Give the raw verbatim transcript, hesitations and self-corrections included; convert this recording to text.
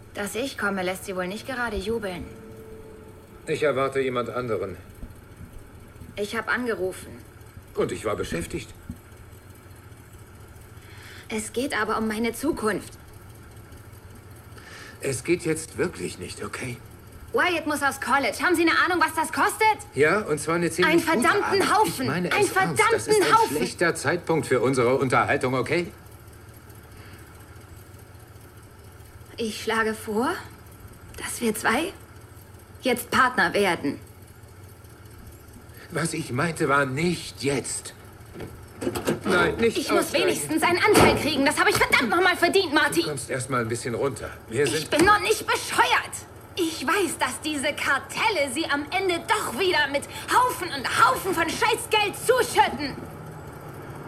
Dass ich komme, lässt sie wohl nicht gerade jubeln. Ich erwarte jemand anderen. Ich habe angerufen. Und ich war beschäftigt. Es geht aber um meine Zukunft. Es geht jetzt wirklich nicht, okay? Wyatt muss aufs College. Haben Sie eine Ahnung, was das kostet? Ja, und zwar eine ziemlich Ein verdammten gute Ahnung. Haufen. Ich meine Ein es ernst. Das ist verdammten ein Haufen. schlechter Zeitpunkt für unsere Unterhaltung, okay? Ich schlage vor, dass wir zwei jetzt Partner werden. Was ich meinte, war nicht jetzt. Nein, nicht Ich muss aussteigen. wenigstens einen Anteil kriegen. Das habe ich verdammt nochmal verdient, Marty. Du kommst erst mal ein bisschen runter. Wir sind... Ich bin noch nicht bescheuert. Ich weiß, dass diese Kartelle sie am Ende doch wieder mit Haufen und Haufen von Scheißgeld zuschütten.